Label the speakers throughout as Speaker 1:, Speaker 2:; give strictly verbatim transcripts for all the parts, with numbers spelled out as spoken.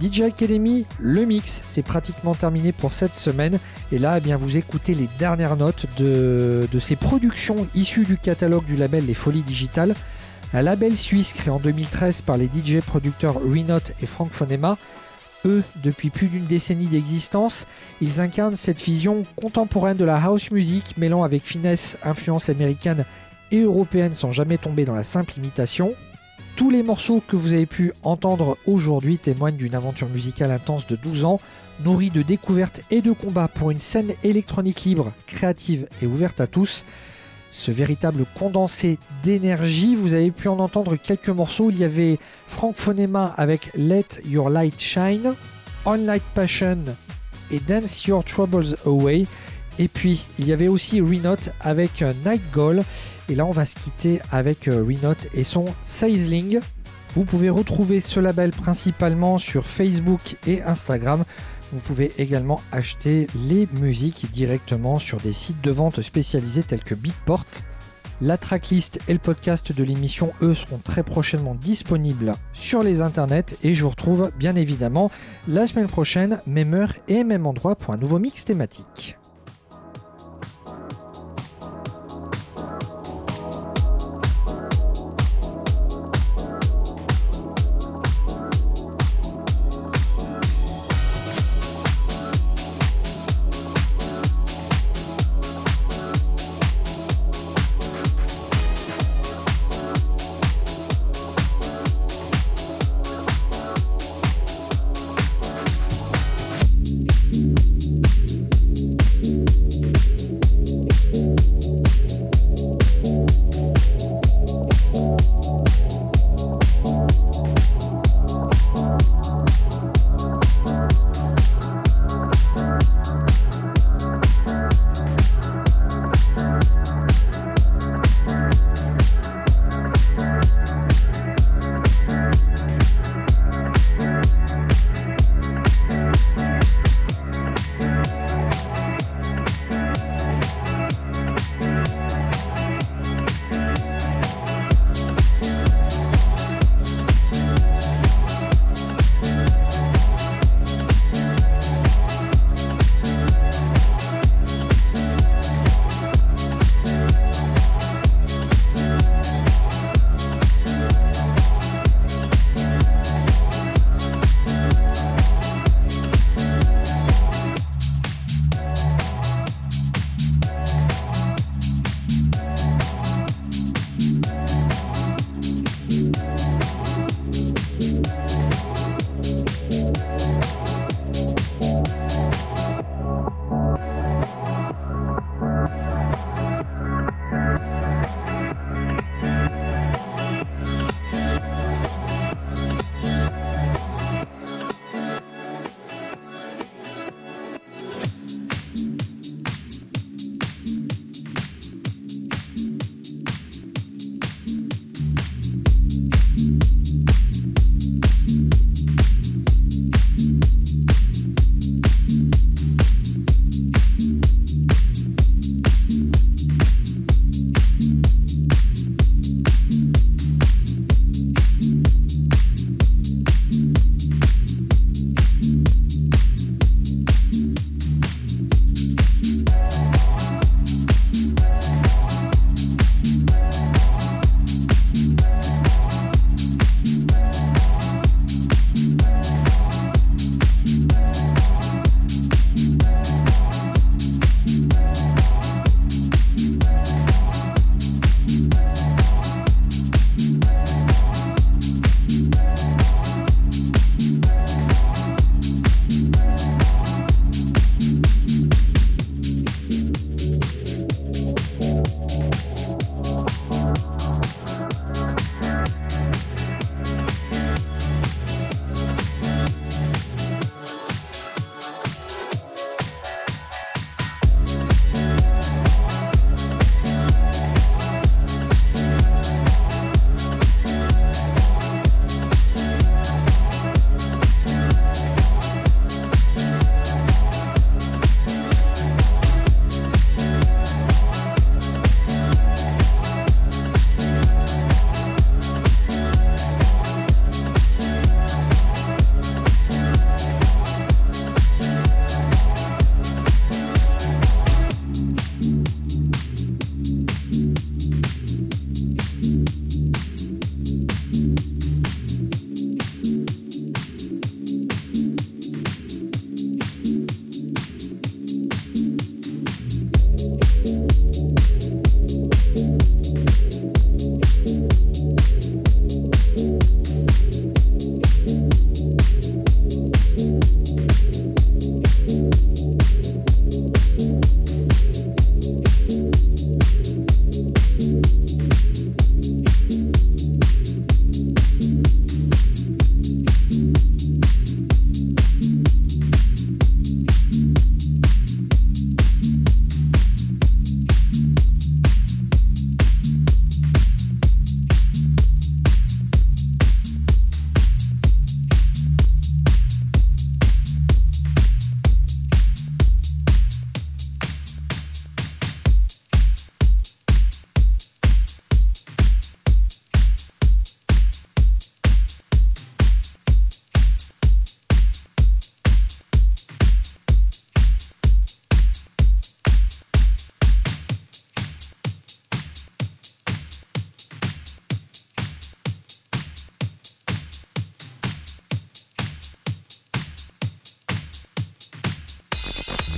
Speaker 1: D J Academy, le mix, c'est pratiquement terminé pour cette semaine. Et là, eh bien, vous écoutez les dernières notes de, de ces productions issues du catalogue du label Les Folies Digitales. Un label suisse créé en deux mille treize par les D J producteurs Renote et Frank Fonema. Eux, depuis plus d'une décennie d'existence, ils incarnent cette vision contemporaine de la house music, mêlant avec finesse influences américaines et européennes sans jamais tomber dans la simple imitation. Tous les morceaux que vous avez pu entendre aujourd'hui témoignent d'une aventure musicale intense de douze ans, nourrie de découvertes et de combats pour une scène électronique libre, créative et ouverte à tous. Ce véritable condensé d'énergie, vous avez pu en entendre quelques morceaux. Il y avait Frank Fonema avec Let Your Light Shine, On Light Passion et Dance Your Troubles Away. Et puis, il y avait aussi Renote avec Night Goal. Et là, on va se quitter avec Renote et son Sizzling. Vous pouvez retrouver ce label principalement sur Facebook et Instagram. Vous pouvez également acheter les musiques directement sur des sites de vente spécialisés tels que Beatport. La tracklist et le podcast de l'émission, eux, seront très prochainement disponibles sur les internets. Et je vous retrouve bien évidemment la semaine prochaine, même heure et même endroit pour un nouveau mix thématique.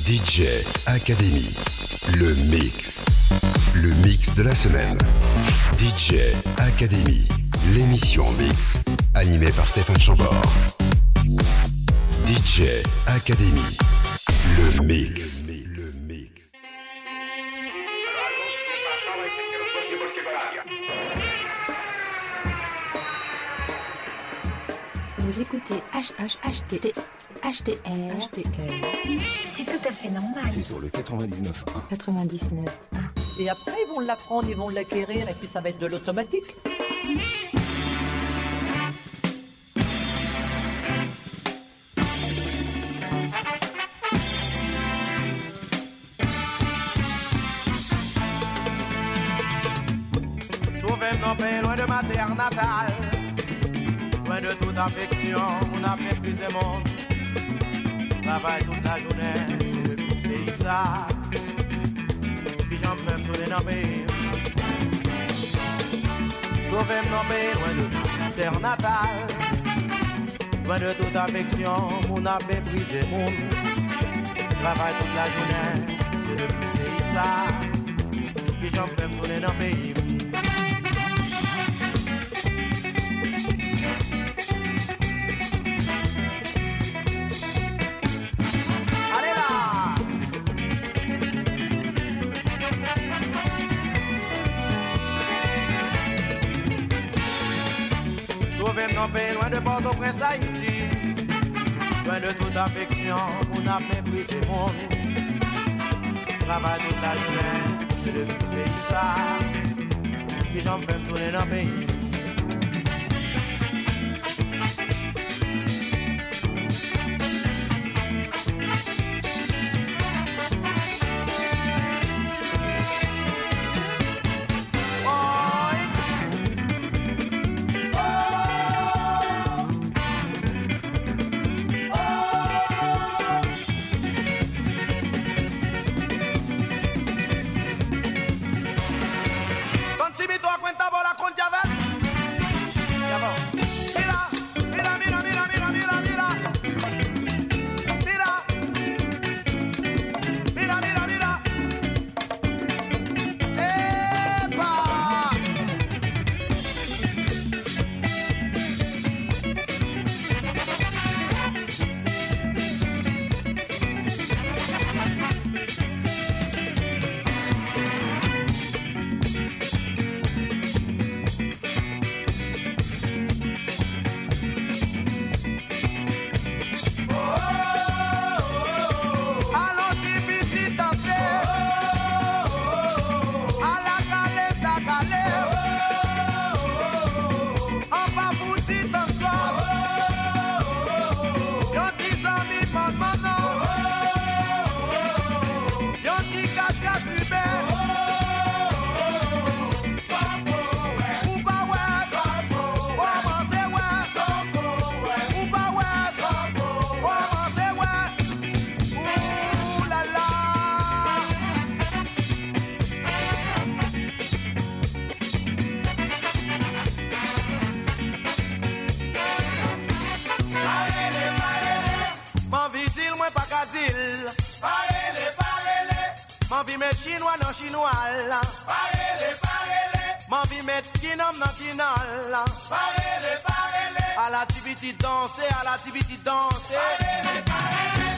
Speaker 2: D J Academy, le mix. Le mix de la semaine. D J Academy, l'émission mix, animée par Stéphane Chambord. D J Academy, le mix.
Speaker 3: Vous écoutez H H H T H T R. H T R.
Speaker 4: C'est tout à fait normal.
Speaker 5: C'est sur le quatre-vingt-dix-neuf un.
Speaker 3: quatre-vingt-dix-neuf un.
Speaker 6: Et après, ils vont l'apprendre, ils vont l'acquérir, et puis ça va être de l'automatique.
Speaker 7: Trouvez-moi loin de ma terre natale, loin de toute affection, on a méprisé mon travail toute la journée, c'est le plus pays ça. Puis j'en fais me tourner dans le pays. Trouvez-moi loin de ma terre natale, loin de toute affection, on a méprisé mon travail toute la journée, c'est le plus pays ça. Puis j'en fais me tourner dans le pays. Loin de Port-au-Prince, Haïti, loin de toute affection, on a méprisé mon travail toute la journée, c'est le plus pays ça, qui j'en fais me tourner dans le pays. Chinois non chinois là, parele parele, m'envie mettre kinam dans kinal là, parele parele, à la tibiti danser, à la tibiti danser, parele parele.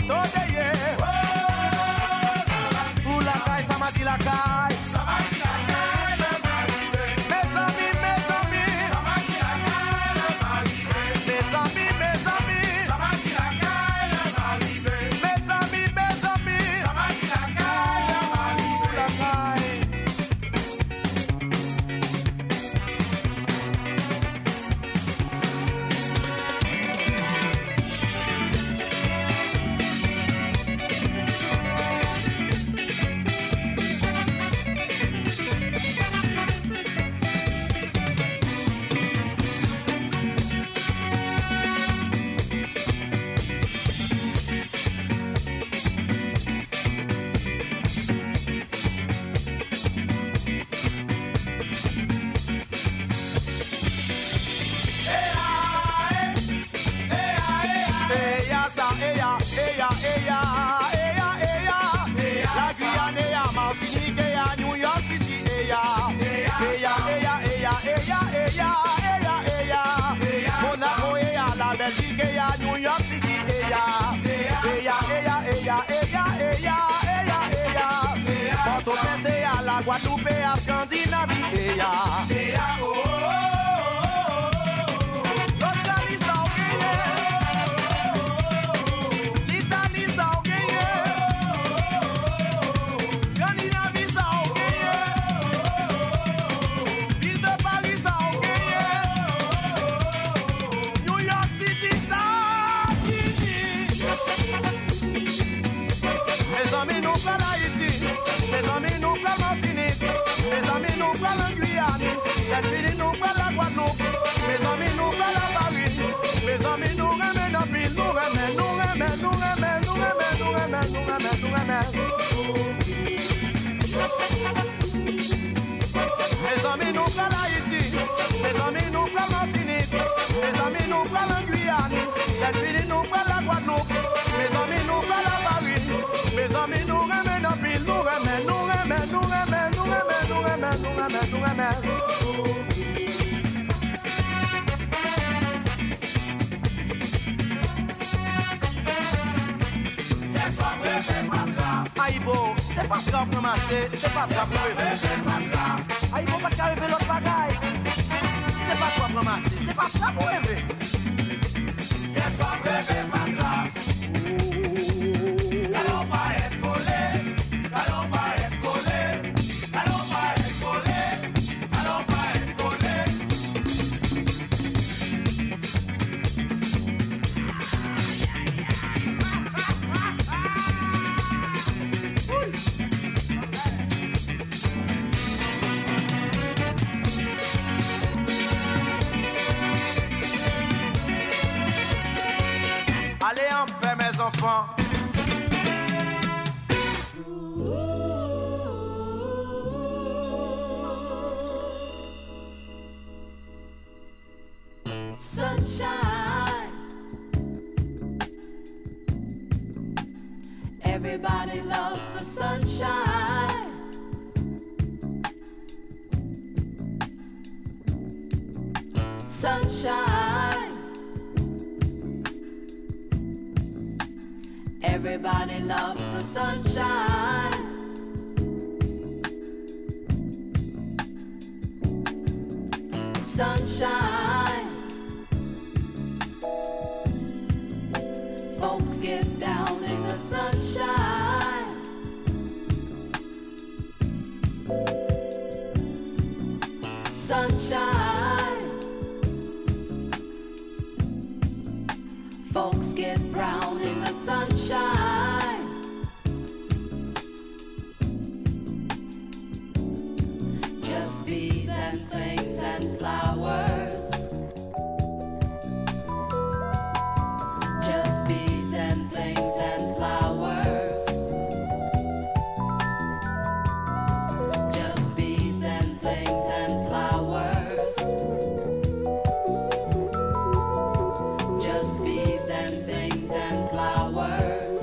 Speaker 7: todeye. Pour la caille, ça m'a dit la caille. Ça m'a dit la caille, le marivé. Mes amis, mes amis. Ça m'a dit la caille, le marivé. Mes amis, mes amis. Ça m'a dit la caille, le marivé. Mes amis, mes amis. Ça m'a dit la caille, le marivé. La caille. Guadeloupe à Scandinavie, et ya, et ya, oh, oh, oh, oh. L'Australie ça a gagné, l'Italie ça a gagné, Scandinavie ça a gagné, Ville de Paris ça a gagné, New York City ça a gagné. Mes amis nous parlent Haïti, mes amis nous parlent Martinique, mes amis nous parlent la Guyane, les filles nous parlent la Guadeloupe, mes amis nous parlent la Paris, mes amis nous remènent la ville, nous remènent, nous remènent, nous remènent, nous remènent, nous remènent, nous remènent, nous remènent. Mes amis nous parlent Haïti, mes amis nous parlent Martinique, mes amis nous parlent la Guyane, les filles nous parlent la Guadeloupe, mes amis nous parlent la Paris, mes amis nous remènent la ville, nous remènent, nous remènent, nous remènent, nous remènent, nous remènent, nous remènent, nous remènent. Aïbo, c'est pas grave pour masser, c'est pas grave pour rêver. Aïbo, pas qu'arriver l'autre bagaille. C'est pas grave pour masser, c'est pas grave pour rêver. Qu'est-ce qu'on rêve, pas grave. Allons pas être collé, allons pas être collé, allons pas être collé, allons pas être collé. Allez en paix mes enfants.
Speaker 4: Sunshine. Everybody loves the sunshine. Sunshine. Everybody loves the sunshine. Sunshine. Folks get down in the sunshine. Sunshine. Folks get brown in the sunshine. Just bees and things and flowers. Just bees and things and flowers. Just bees and things and flowers. Just bees and things and flowers.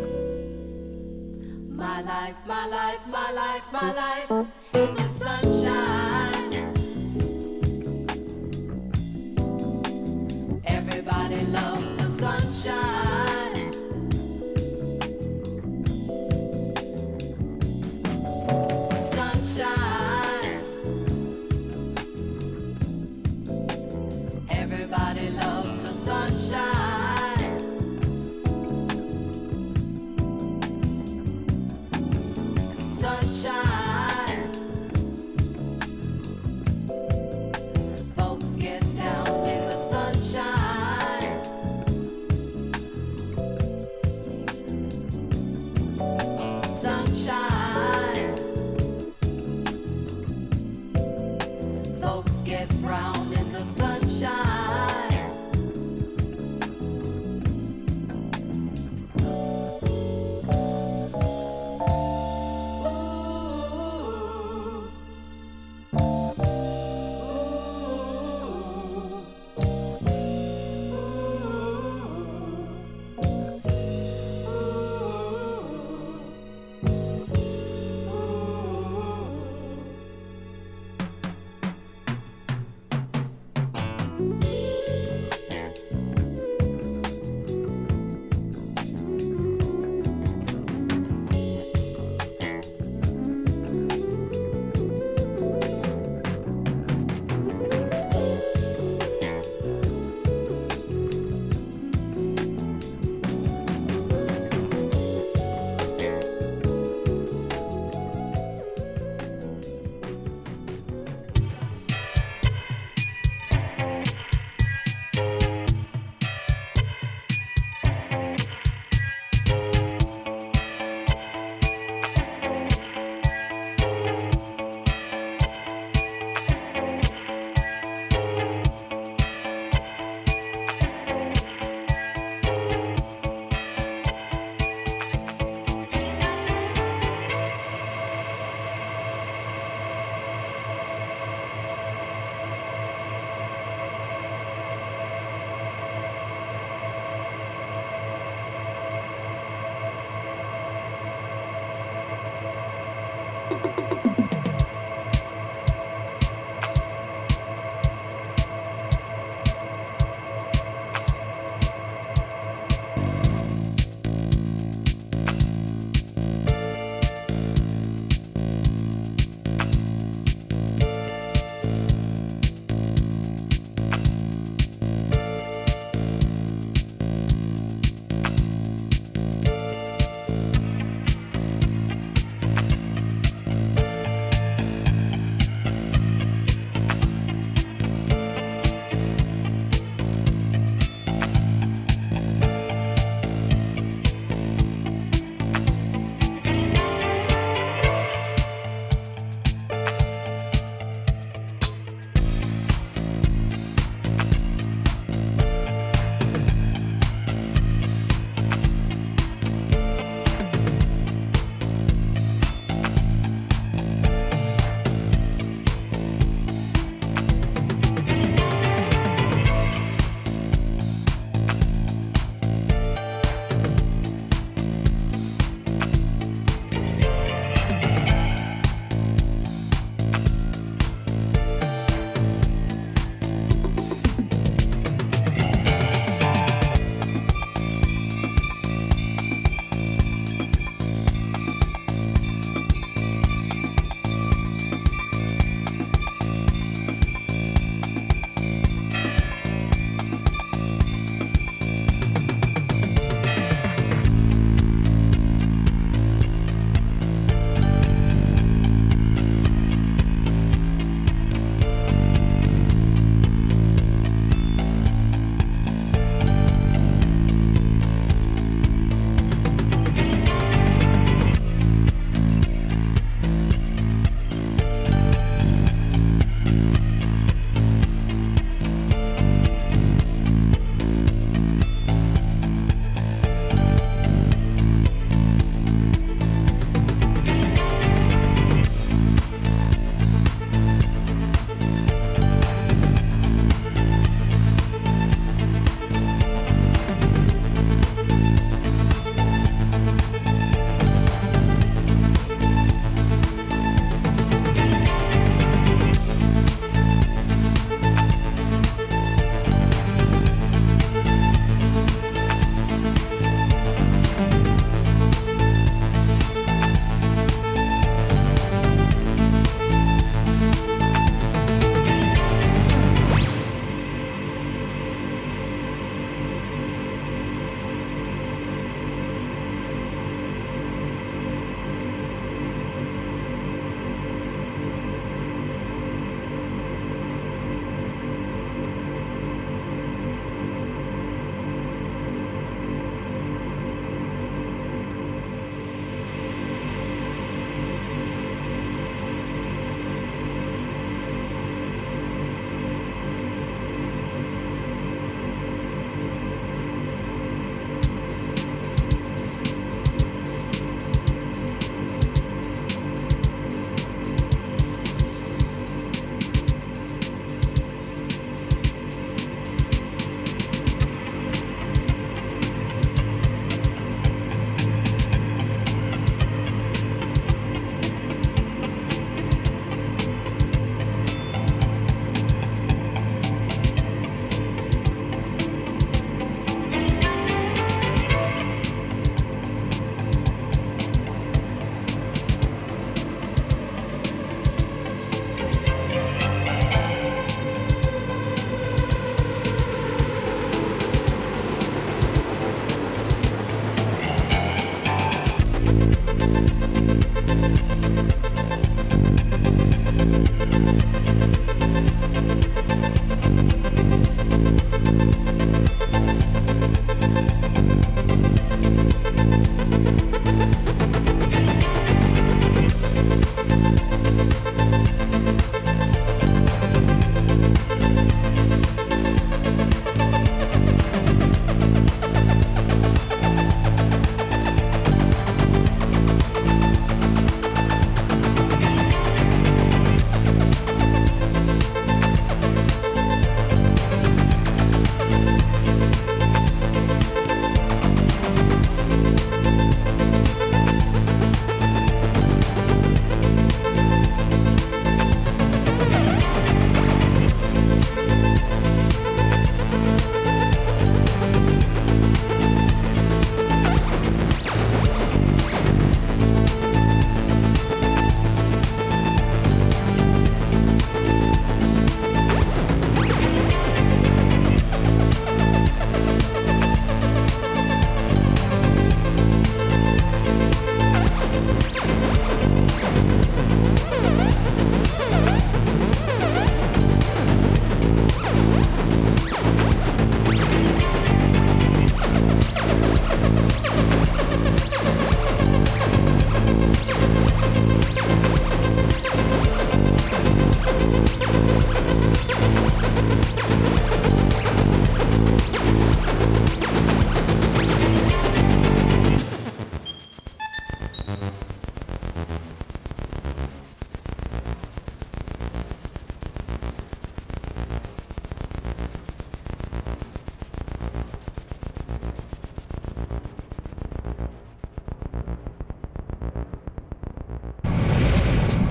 Speaker 4: My life, my life, my life, my life in the sunshine. folks get brown in the sunshine.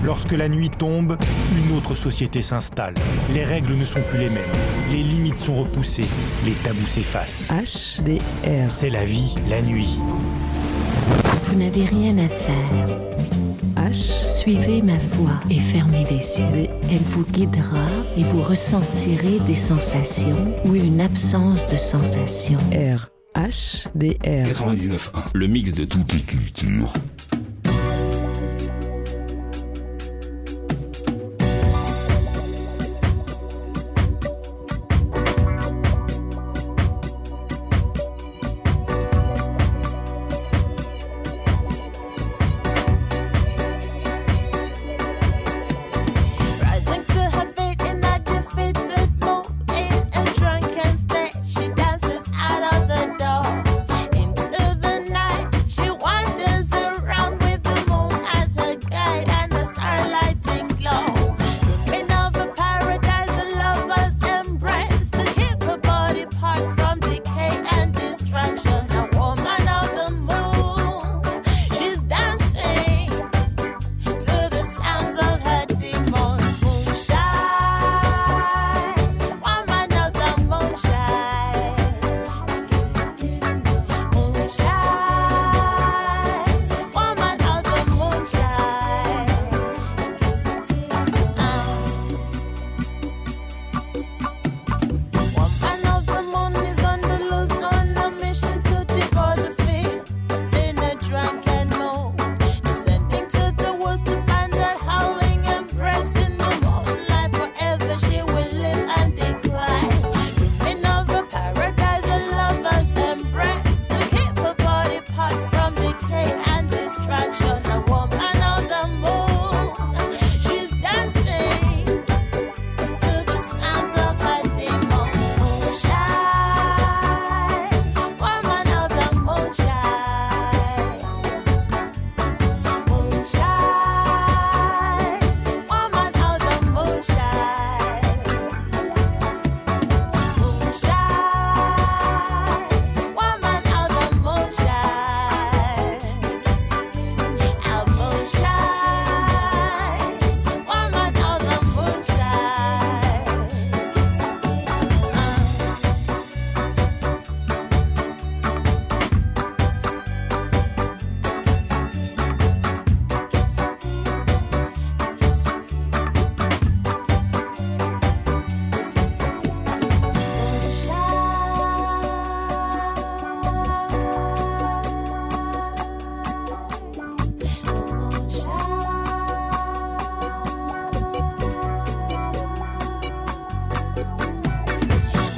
Speaker 5: Lorsque la nuit tombe, une autre société s'installe. Les règles ne sont plus les mêmes. Les limites sont repoussées. Les tabous s'effacent.
Speaker 8: H D R.
Speaker 5: C'est la vie, la nuit.
Speaker 9: Vous n'avez rien à faire.
Speaker 8: H.
Speaker 9: Suivez ma voix et fermez les yeux.
Speaker 8: D.
Speaker 9: Elle vous guidera et vous ressentirez des sensations ou une absence de sensations.
Speaker 8: R. H D R.
Speaker 10: quatre-vingt-dix-neuf point un. Le mix de toutes les cultures.